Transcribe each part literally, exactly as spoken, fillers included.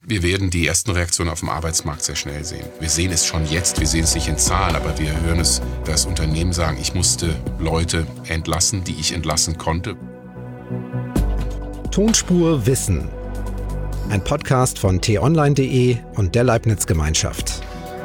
Wir werden die ersten Reaktionen auf dem Arbeitsmarkt sehr schnell sehen. Wir sehen es schon jetzt, wir sehen es nicht in Zahlen, aber wir hören es, dass Unternehmen sagen, ich musste Leute entlassen, die ich entlassen konnte. Tonspur Wissen. Ein Podcast von t online punkt de und der Leibniz-Gemeinschaft.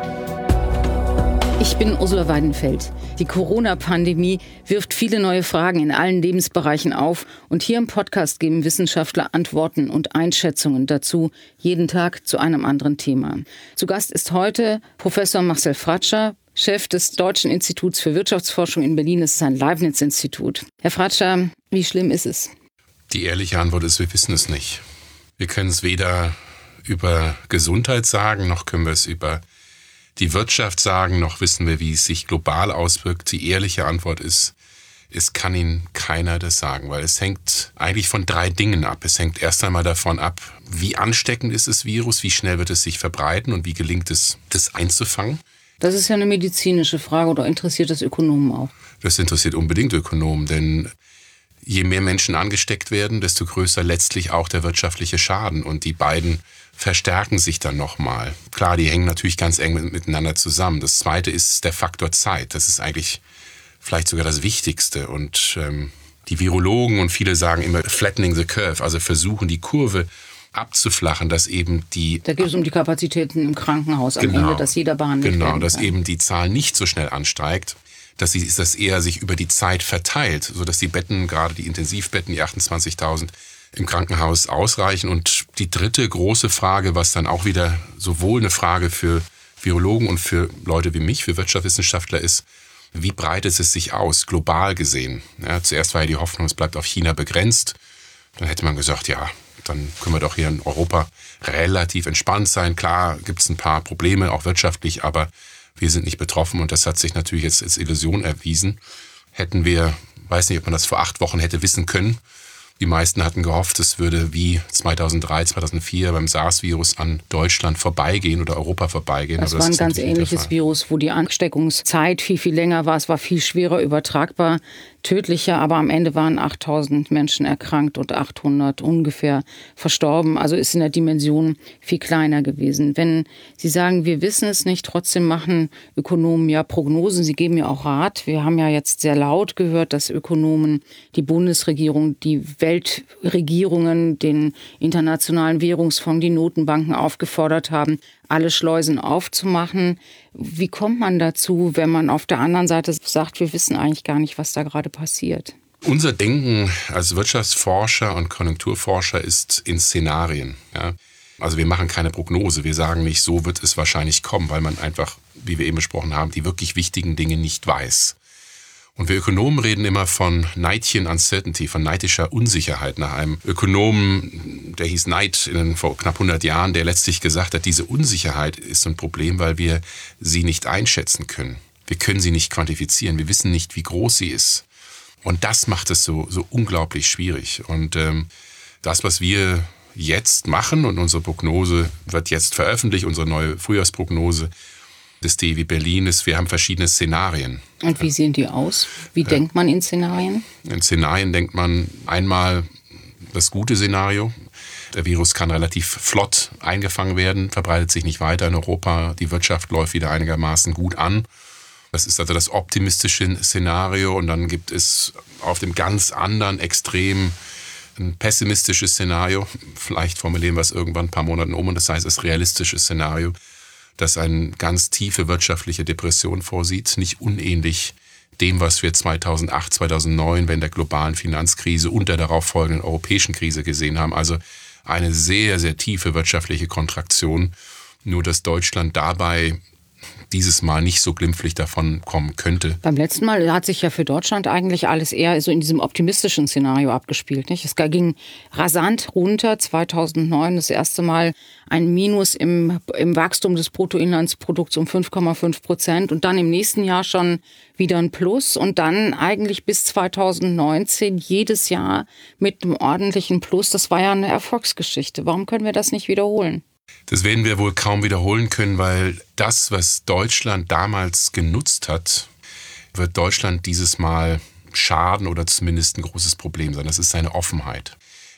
Ich bin Ursula Weidenfeld. Die Corona-Pandemie wirft viele neue Fragen in allen Lebensbereichen auf. Und hier im Podcast geben Wissenschaftler Antworten und Einschätzungen dazu, jeden Tag zu einem anderen Thema. Zu Gast ist heute Professor Marcel Fratscher, Chef des Deutschen Instituts für Wirtschaftsforschung in Berlin. Es ist ein Leibniz-Institut. Herr Fratscher, wie schlimm ist es? Die ehrliche Antwort ist, wir wissen es nicht. Wir können es weder über Gesundheit sagen, noch können wir es über die Wirtschaft sagen, noch wissen wir, wie es sich global auswirkt. Die ehrliche Antwort ist, es kann Ihnen keiner das sagen, weil es hängt eigentlich von drei Dingen ab. Es hängt erst einmal davon ab, wie ansteckend ist das Virus, wie schnell wird es sich verbreiten und wie gelingt es, das einzufangen. Das ist ja eine medizinische Frage, oder interessiert das Ökonomen auch? Das interessiert unbedingt Ökonomen, denn je mehr Menschen angesteckt werden, desto größer letztlich auch der wirtschaftliche Schaden. Und die beiden verstärken sich dann nochmal. Klar, die hängen natürlich ganz eng miteinander zusammen. Das Zweite ist der Faktor Zeit. Das ist eigentlich vielleicht sogar das Wichtigste. Und ähm, die Virologen und viele sagen immer flattening the curve, also versuchen die Kurve abzuflachen, dass eben die... Da geht es um die Kapazitäten im Krankenhaus am genau, Ende, dass jeder behandelt genau, werden kann. Genau, dass eben die Zahl nicht so schnell ansteigt, dass sie, das eher sich über die Zeit verteilt, sodass die Betten, gerade die Intensivbetten, die achtundzwanzigtausend im Krankenhaus ausreichen. Und die dritte große Frage, was dann auch wieder sowohl eine Frage für Virologen und für Leute wie mich, für Wirtschaftswissenschaftler ist, wie breitet es sich aus, global gesehen? Ja, zuerst war ja die Hoffnung, es bleibt auf China begrenzt. Dann hätte man gesagt, ja, dann können wir doch hier in Europa relativ entspannt sein. Klar gibt es ein paar Probleme, auch wirtschaftlich, aber wir sind nicht betroffen und das hat sich natürlich jetzt als Illusion erwiesen. Hätten wir, weiß nicht, ob man das vor acht Wochen hätte wissen können. Die meisten hatten gehofft, es würde wie zweitausenddrei, zweitausendvier beim SARS-Virus an Deutschland vorbeigehen oder Europa vorbeigehen. Das war ein ganz ähnliches Virus, wo die Ansteckungszeit viel, viel länger war. Es war viel schwerer übertragbar, tödlicher, aber am Ende waren achttausend Menschen erkrankt und achthundert ungefähr verstorben. Also ist in der Dimension viel kleiner gewesen. Wenn Sie sagen, wir wissen es nicht, trotzdem machen Ökonomen ja Prognosen. Sie geben ja auch Rat. Wir haben ja jetzt sehr laut gehört, dass Ökonomen die Bundesregierung, die Weltregierungen, den Internationalen Währungsfonds, die Notenbanken aufgefordert haben, alle Schleusen aufzumachen. Wie kommt man dazu, wenn man auf der anderen Seite sagt, wir wissen eigentlich gar nicht, was da gerade passiert? Unser Denken als Wirtschaftsforscher und Konjunkturforscher ist in Szenarien. Ja? Also wir machen keine Prognose. Wir sagen nicht, so wird es wahrscheinlich kommen, weil man einfach, wie wir eben besprochen haben, die wirklich wichtigen Dinge nicht weiß. Und wir Ökonomen reden immer von Knightian Uncertainty, von neidischer Unsicherheit, nach einem Ökonomen, der hieß Knight in, vor knapp hundert Jahren, der letztlich gesagt hat, diese Unsicherheit ist ein Problem, weil wir sie nicht einschätzen können. Wir können sie nicht quantifizieren, wir wissen nicht, wie groß sie ist. Und das macht es so, so unglaublich schwierig. Und ähm, das, was wir jetzt machen, und unsere Prognose wird jetzt veröffentlicht, unsere neue Frühjahrsprognose, des D I W Berlin ist, wir haben verschiedene Szenarien. Und wie sehen die aus? Wie äh, denkt man in Szenarien? In Szenarien denkt man einmal das gute Szenario. Der Virus kann relativ flott eingefangen werden, verbreitet sich nicht weiter in Europa. Die Wirtschaft läuft wieder einigermaßen gut an. Das ist also das optimistische Szenario. Und dann gibt es auf dem ganz anderen Extrem ein pessimistisches Szenario. Vielleicht formulieren wir es irgendwann ein paar Monate um. Und das heißt, das realistische Szenario, das eine ganz tiefe wirtschaftliche Depression vorsieht, nicht unähnlich dem, was wir zweitausendacht, zweitausendneun während der globalen Finanzkrise und der darauf folgenden europäischen Krise gesehen haben. Also eine sehr, sehr tiefe wirtschaftliche Kontraktion. Nur dass Deutschland dabei dieses Mal nicht so glimpflich davon kommen könnte. Beim letzten Mal hat sich ja für Deutschland eigentlich alles eher so in diesem optimistischen Szenario abgespielt, nicht? Es ging rasant runter, zweitausendneun das erste Mal ein Minus im, im Wachstum des Bruttoinlandsprodukts um fünf Komma fünf Prozent und dann im nächsten Jahr schon wieder ein Plus und dann eigentlich bis zweitausendneunzehn jedes Jahr mit einem ordentlichen Plus. Das war ja eine Erfolgsgeschichte. Warum können wir das nicht wiederholen? Das werden wir wohl kaum wiederholen können, weil das, was Deutschland damals genutzt hat, wird Deutschland dieses Mal schaden oder zumindest ein großes Problem sein. Das ist seine Offenheit.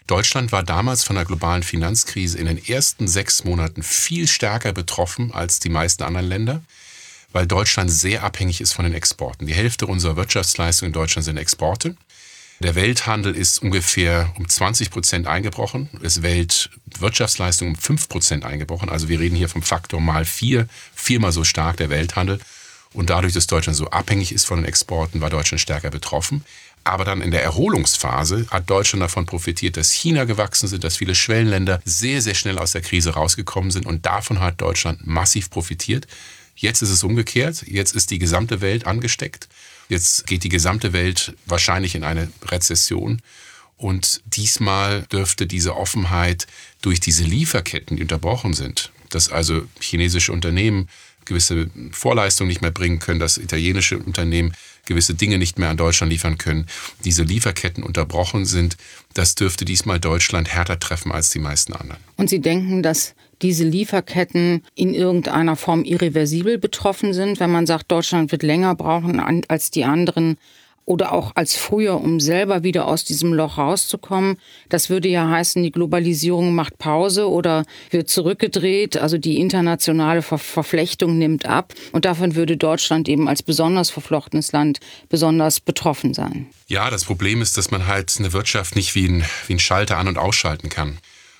Deutschland war damals von der globalen Finanzkrise in den ersten sechs Monaten viel stärker betroffen als die meisten anderen Länder, weil Deutschland sehr abhängig ist von den Exporten. Die Hälfte unserer Wirtschaftsleistung in Deutschland sind Exporte. Der Welthandel ist ungefähr um zwanzig Prozent eingebrochen, das Weltwirtschaftsleistung um fünf Prozent eingebrochen. Also wir reden hier vom Faktor mal vier, viermal so stark der Welthandel. Und dadurch, dass Deutschland so abhängig ist von den Exporten, war Deutschland stärker betroffen. Aber dann in der Erholungsphase hat Deutschland davon profitiert, dass China gewachsen sind, dass viele Schwellenländer sehr, sehr schnell aus der Krise rausgekommen sind. Und davon hat Deutschland massiv profitiert. Jetzt ist es umgekehrt. Jetzt ist die gesamte Welt angesteckt. Jetzt geht die gesamte Welt wahrscheinlich in eine Rezession. Und diesmal dürfte diese Offenheit durch diese Lieferketten, die unterbrochen sind, dass also chinesische Unternehmen gewisse Vorleistungen nicht mehr bringen können, dass italienische Unternehmen gewisse Dinge nicht mehr an Deutschland liefern können, diese Lieferketten unterbrochen sind, das dürfte diesmal Deutschland härter treffen als die meisten anderen. Und Sie denken, dass diese Lieferketten in irgendeiner Form irreversibel betroffen sind, wenn man sagt, Deutschland wird länger brauchen als die anderen oder auch als früher, um selber wieder aus diesem Loch rauszukommen? Das würde ja heißen, die Globalisierung macht Pause oder wird zurückgedreht, also die internationale Ver- Verflechtung nimmt ab und davon würde Deutschland eben als besonders verflochtenes Land besonders betroffen sein. Ja, das Problem ist, dass man halt eine Wirtschaft nicht wie ein, wie ein Schalter an- und ausschalten kann.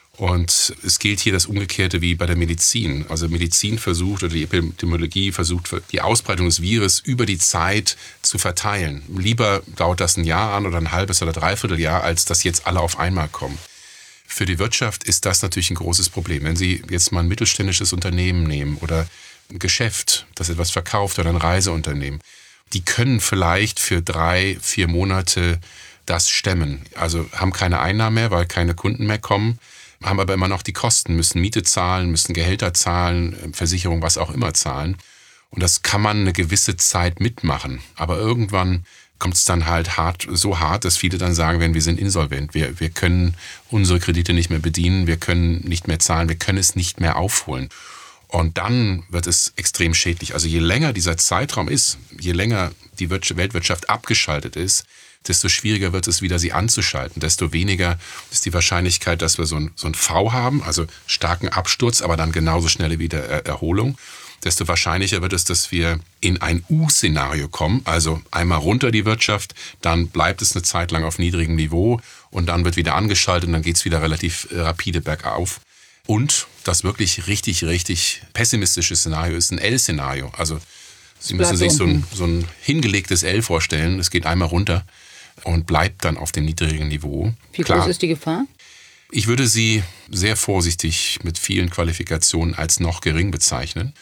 Und es gilt hier das Umgekehrte wie bei der Medizin. Also Medizin versucht oder die Epidemiologie versucht, die Ausbreitung des Virus über die Zeit zu verteilen. Lieber dauert das ein Jahr an oder ein halbes oder dreiviertel Jahr, als dass jetzt alle auf einmal kommen. Für die Wirtschaft ist das natürlich ein großes Problem. Wenn Sie jetzt mal ein mittelständisches Unternehmen nehmen oder ein Geschäft, das etwas verkauft oder ein Reiseunternehmen, die können vielleicht für drei, vier Monate das stemmen. Also haben keine Einnahmen mehr, weil keine Kunden mehr kommen, haben aber immer noch die Kosten, müssen Miete zahlen, müssen Gehälter zahlen, Versicherung, was auch immer zahlen. Und das kann man eine gewisse Zeit mitmachen. Aber irgendwann kommt es dann halt hart, so hart, dass viele dann sagen werden, wir sind insolvent, wir, wir können unsere Kredite nicht mehr bedienen, wir können nicht mehr zahlen, wir können es nicht mehr aufholen. Und dann wird es extrem schädlich. Also je länger dieser Zeitraum ist, je länger die Weltwirtschaft abgeschaltet ist, desto schwieriger wird es wieder, sie anzuschalten. Desto weniger ist die Wahrscheinlichkeit, dass wir so ein, so ein V haben, also starken Absturz, aber dann genauso schnelle Wiedererholung. Desto wahrscheinlicher wird es, dass wir in ein U-Szenario kommen, also einmal runter die Wirtschaft, dann bleibt es eine Zeit lang auf niedrigem Niveau und dann wird wieder angeschaltet und dann geht es wieder relativ rapide bergauf. Und das wirklich richtig, richtig pessimistische Szenario ist ein L-Szenario. Also Sie müssen sich so ein, so ein hingelegtes L vorstellen, es geht einmal runter und bleibt dann auf dem niedrigen Niveau. Wie Klar, groß ist die Gefahr? Ich würde sie sehr vorsichtig mit vielen Qualifikationen als noch gering bezeichnen,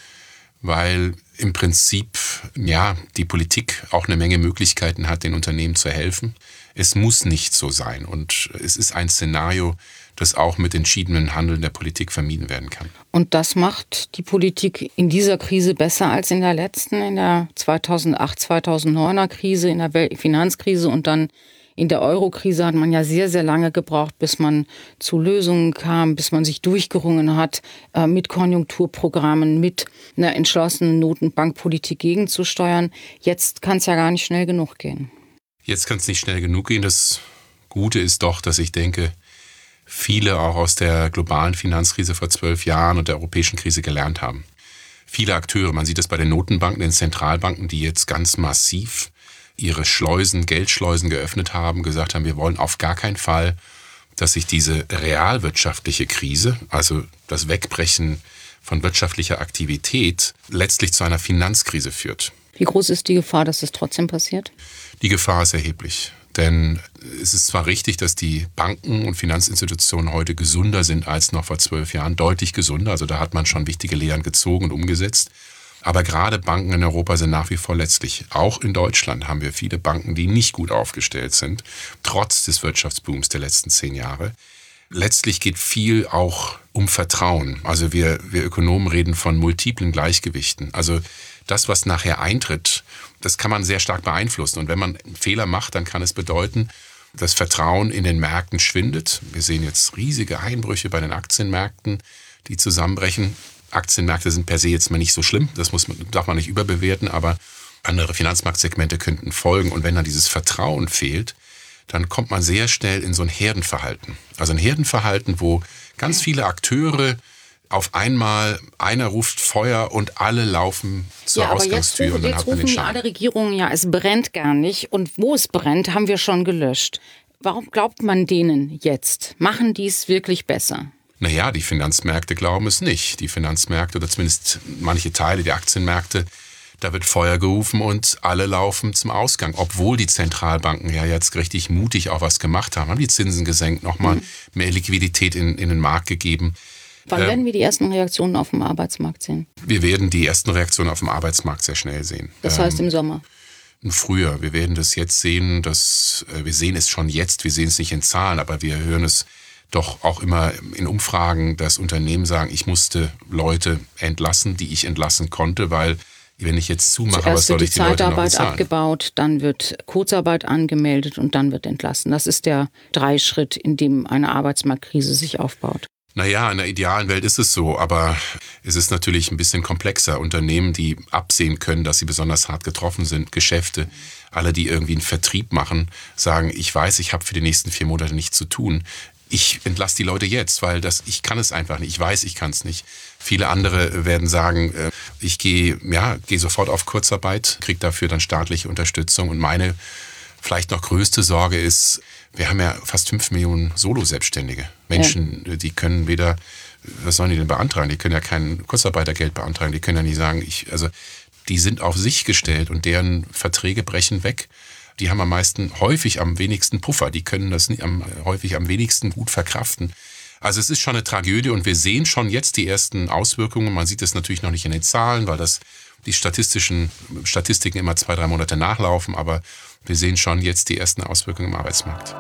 weil im Prinzip ja die Politik auch eine Menge Möglichkeiten hat, den Unternehmen zu helfen. Es muss nicht so sein und es ist ein Szenario, das auch mit entschiedenem Handeln der Politik vermieden werden kann. Und das macht die Politik in dieser Krise besser als in der letzten, in der zweitausendacht, zweitausenddeuner Krise, in der Welt- Finanzkrise und dann in der Euro-Krise hat man ja sehr, sehr lange gebraucht, bis man zu Lösungen kam, bis man sich durchgerungen hat, äh, mit Konjunkturprogrammen, mit einer entschlossenen Notenbankpolitik gegenzusteuern. Jetzt kann es ja gar nicht schnell genug gehen. Jetzt kann es nicht schnell genug gehen. Das Gute ist doch, dass ich denke, viele auch aus der globalen Finanzkrise vor zwölf Jahren und der europäischen Krise gelernt haben. Viele Akteure, man sieht das bei den Notenbanken, den Zentralbanken, die jetzt ganz massiv ihre Schleusen, Geldschleusen geöffnet haben, gesagt haben, wir wollen auf gar keinen Fall, dass sich diese realwirtschaftliche Krise, also das Wegbrechen von wirtschaftlicher Aktivität, letztlich zu einer Finanzkrise führt. Wie groß ist die Gefahr, dass es trotzdem passiert? Die Gefahr ist erheblich. Denn es ist zwar richtig, dass die Banken und Finanzinstitutionen heute gesünder sind als noch vor zwölf Jahren, deutlich gesünder, also da hat man schon wichtige Lehren gezogen und umgesetzt. Aber gerade Banken in Europa sind nach wie vor letztlich. Auch in Deutschland haben wir viele Banken, die nicht gut aufgestellt sind, trotz des Wirtschaftsbooms der letzten zehn Jahre. Letztlich geht viel auch um Vertrauen. Also wir, wir Ökonomen reden von multiplen Gleichgewichten. Also das, was nachher eintritt, das kann man sehr stark beeinflussen. Und wenn man einen Fehler macht, dann kann es bedeuten, dass Vertrauen in den Märkten schwindet. Wir sehen jetzt riesige Einbrüche bei den Aktienmärkten, die zusammenbrechen. Aktienmärkte sind per se jetzt mal nicht so schlimm, das muss man, darf man nicht überbewerten, aber andere Finanzmarktsegmente könnten folgen. Und wenn dann dieses Vertrauen fehlt, dann kommt man sehr schnell in so ein Herdenverhalten. Also ein Herdenverhalten, wo ganz viele Akteure auf einmal, einer ruft Feuer und alle laufen zur ja, aber Ausgangstür. Jetzt, und dann jetzt hat man den rufen Schaden. alle Regierungen, ja, es brennt gar nicht. Und wo es brennt, haben wir schon gelöscht. Warum glaubt man denen jetzt? Machen die es wirklich besser? Naja, die Finanzmärkte glauben es nicht. Die Finanzmärkte oder zumindest manche Teile der Aktienmärkte, da wird Feuer gerufen und alle laufen zum Ausgang. Obwohl die Zentralbanken ja jetzt richtig mutig auch was gemacht haben, haben die Zinsen gesenkt, nochmal mhm. mehr Liquidität in, in den Markt gegeben. Wann ähm, werden wir die ersten Reaktionen auf dem Arbeitsmarkt sehen? Wir werden die ersten Reaktionen auf dem Arbeitsmarkt sehr schnell sehen. Das heißt im Sommer? Früher. Wir werden das jetzt sehen. Dass, wir sehen es schon jetzt. Wir sehen es nicht in Zahlen, aber wir hören es doch auch immer in Umfragen, dass Unternehmen sagen, ich musste Leute entlassen, die ich entlassen konnte, weil wenn ich jetzt zumache, Zuerst was soll ich die Leute noch bezahlen? Zuerst wird die Zeitarbeit abgebaut, dann wird Kurzarbeit angemeldet und dann wird entlassen. Das ist der Dreischritt, in dem eine Arbeitsmarktkrise sich aufbaut. Naja, in der idealen Welt ist es so, aber es ist natürlich ein bisschen komplexer. Unternehmen, die absehen können, dass sie besonders hart getroffen sind, Geschäfte, alle, die irgendwie einen Vertrieb machen, sagen, ich weiß, ich habe für die nächsten vier Monate nichts zu tun. Ich entlasse die Leute jetzt, weil das, ich kann es einfach nicht. Ich weiß, ich kann es nicht. Viele andere werden sagen, ich gehe ja, gehe sofort auf Kurzarbeit, kriege dafür dann staatliche Unterstützung. Und meine vielleicht noch größte Sorge ist, wir haben ja fast fünf Millionen Solo-Selbstständige. Menschen, ja. die können weder, was sollen die denn beantragen? Die können ja kein Kurzarbeitergeld beantragen. Die können ja nicht sagen, ich, also die sind auf sich gestellt und deren Verträge brechen weg. Die haben am meisten, häufig am wenigsten Puffer. Die können das nicht am, häufig am wenigsten gut verkraften. Also es ist schon eine Tragödie und wir sehen schon jetzt die ersten Auswirkungen. Man sieht es natürlich noch nicht in den Zahlen, weil das die statistischen Statistiken immer zwei, drei Monate nachlaufen. Aber wir sehen schon jetzt die ersten Auswirkungen im Arbeitsmarkt.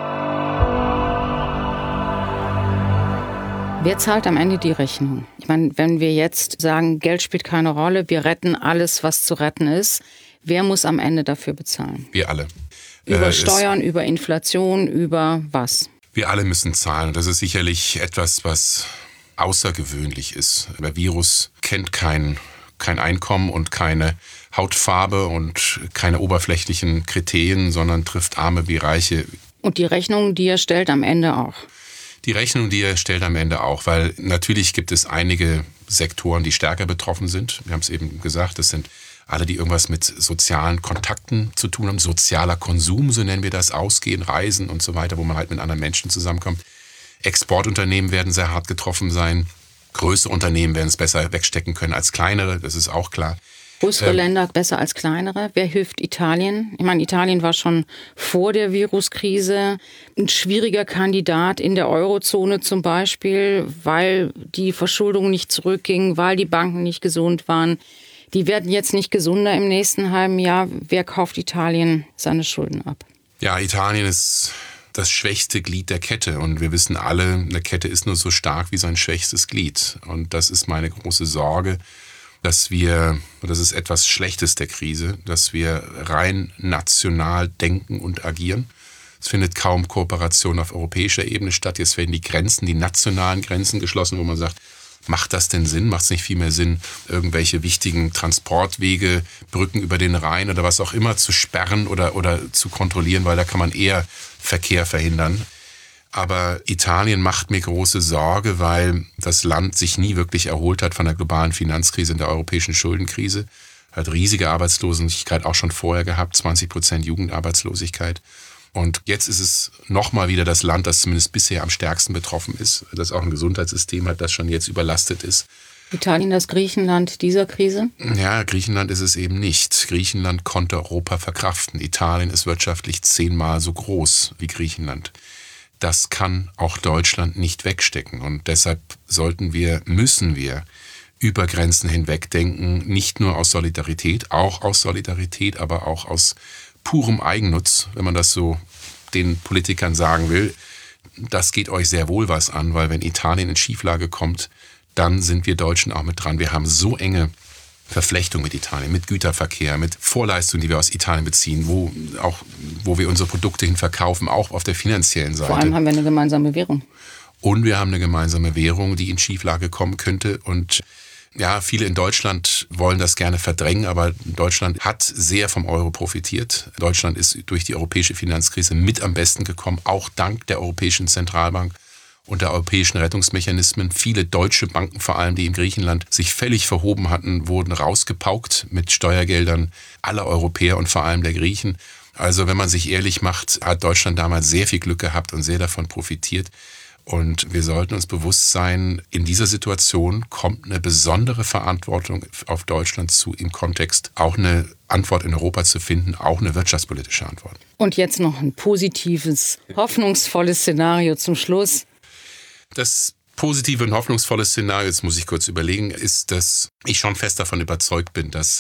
Wer zahlt am Ende die Rechnung? Ich meine, wenn wir jetzt sagen, Geld spielt keine Rolle, wir retten alles, was zu retten ist, wer muss am Ende dafür bezahlen? Wir alle. Über äh, Steuern, über Inflation, über was? Wir alle müssen zahlen. Das ist sicherlich etwas, was außergewöhnlich ist. Der Virus kennt kein, kein Einkommen und keine Hautfarbe und keine oberflächlichen Kriterien, sondern trifft Arme wie Reiche. Und die Rechnung, die er stellt, am Ende auch? Die Rechnung, die er stellt, am Ende auch, weil natürlich gibt es einige Sektoren, die stärker betroffen sind. Wir haben es eben gesagt, das sind alle, die irgendwas mit sozialen Kontakten zu tun haben, sozialer Konsum, so nennen wir das, Ausgehen, Reisen und so weiter, wo man halt mit anderen Menschen zusammenkommt. Exportunternehmen werden sehr hart getroffen sein. Größere Unternehmen werden es besser wegstecken können als kleinere, das ist auch klar. Größere ähm, Länder besser als kleinere. Wer hilft Italien? Ich meine, Italien war schon vor der Viruskrise ein schwieriger Kandidat in der Eurozone zum Beispiel, weil die Verschuldung nicht zurückging, weil die Banken nicht gesund waren. Die werden jetzt nicht gesunder im nächsten halben Jahr. Wer kauft Italien seine Schulden ab? Ja, Italien ist das schwächste Glied der Kette. Und wir wissen alle, eine Kette ist nur so stark wie sein schwächstes Glied. Und das ist meine große Sorge, dass wir, und das ist etwas Schlechtes der Krise, dass wir rein national denken und agieren. Es findet kaum Kooperation auf europäischer Ebene statt. Jetzt werden die Grenzen, die nationalen Grenzen geschlossen, wo man sagt, macht das denn Sinn? Macht es nicht viel mehr Sinn, irgendwelche wichtigen Transportwege, Brücken über den Rhein oder was auch immer zu sperren oder, oder zu kontrollieren, weil da kann man eher Verkehr verhindern. Aber Italien macht mir große Sorge, weil das Land sich nie wirklich erholt hat von der globalen Finanzkrise und der europäischen Schuldenkrise. Hat riesige Arbeitslosigkeit auch schon vorher gehabt, zwanzig Prozent Jugendarbeitslosigkeit. Und jetzt ist es nochmal wieder das Land, das zumindest bisher am stärksten betroffen ist, das auch ein Gesundheitssystem hat, das schon jetzt überlastet ist. Italien das Griechenland dieser Krise? Ja, Griechenland ist es eben nicht. Griechenland konnte Europa verkraften. Italien ist wirtschaftlich zehnmal so groß wie Griechenland. Das kann auch Deutschland nicht wegstecken. Und deshalb sollten wir, müssen wir über Grenzen hinweg denken, nicht nur aus Solidarität, auch aus Solidarität, aber auch aus purem Eigennutz, wenn man das so den Politikern sagen will. Das geht euch sehr wohl was an, weil wenn Italien in Schieflage kommt, dann sind wir Deutschen auch mit dran. Wir haben so enge Verflechtung mit Italien, mit Güterverkehr, mit Vorleistungen, die wir aus Italien beziehen, wo auch wo wir unsere Produkte hin verkaufen, auch auf der finanziellen Seite. Vor allem haben wir eine gemeinsame Währung. Und wir haben eine gemeinsame Währung, die in Schieflage kommen könnte. Und Ja, viele in Deutschland wollen das gerne verdrängen, aber Deutschland hat sehr vom Euro profitiert. Deutschland ist durch die europäische Finanzkrise mit am besten gekommen, auch dank der Europäischen Zentralbank und der europäischen Rettungsmechanismen. Viele deutsche Banken, vor allem die in Griechenland sich völlig verhoben hatten, wurden rausgepaukt mit Steuergeldern aller Europäer und vor allem der Griechen. Also wenn man sich ehrlich macht, hat Deutschland damals sehr viel Glück gehabt und sehr davon profitiert. Und wir sollten uns bewusst sein, in dieser Situation kommt eine besondere Verantwortung auf Deutschland zu, im Kontext auch eine Antwort in Europa zu finden, auch eine wirtschaftspolitische Antwort. Und jetzt noch ein positives, hoffnungsvolles Szenario zum Schluss. Das positive und hoffnungsvolle Szenario, jetzt muss ich kurz überlegen, ist, dass ich schon fest davon überzeugt bin, dass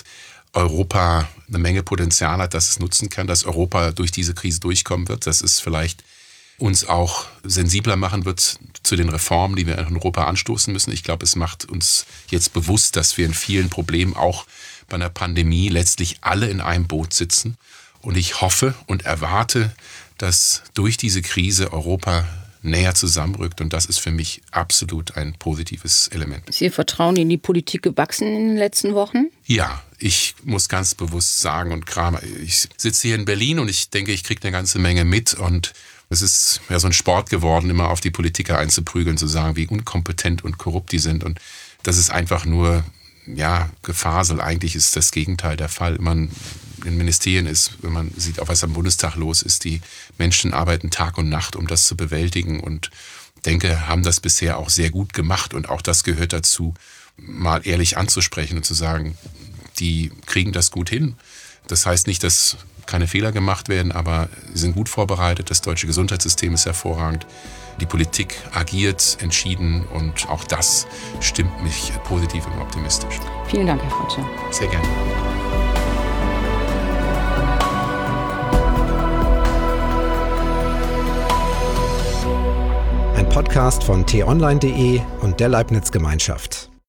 Europa eine Menge Potenzial hat, das es nutzen kann, dass Europa durch diese Krise durchkommen wird, dass es vielleicht uns auch sensibler machen wird zu den Reformen, die wir in Europa anstoßen müssen. Ich glaube, es macht uns jetzt bewusst, dass wir in vielen Problemen, auch bei einer Pandemie, letztlich alle in einem Boot sitzen. Und ich hoffe und erwarte, dass durch diese Krise Europa näher zusammenrückt. Und das ist für mich absolut ein positives Element. Ist Ihr Vertrauen in die Politik gewachsen in den letzten Wochen? Ja, ich muss ganz bewusst sagen, und Kramer, ich sitze hier in Berlin und ich denke, ich kriege eine ganze Menge mit. Und es ist ja so ein Sport geworden, immer auf die Politiker einzuprügeln, zu sagen, wie unkompetent und korrupt die sind. Und das ist einfach nur, ja, Gefasel. Eigentlich ist das Gegenteil der Fall. Wenn man in Ministerien ist, wenn man sieht, auch was am Bundestag los ist, die Menschen arbeiten Tag und Nacht, um das zu bewältigen. Und denke, haben das bisher auch sehr gut gemacht. Und auch das gehört dazu, mal ehrlich anzusprechen und zu sagen, die kriegen das gut hin. Das heißt nicht, dass keine Fehler gemacht werden, aber sie sind gut vorbereitet. Das deutsche Gesundheitssystem ist hervorragend. Die Politik agiert entschieden und auch das stimmt mich positiv und optimistisch. Vielen Dank, Herr Fratscher. Sehr gerne. Ein Podcast von t online punkt de und der Leibniz Gemeinschaft.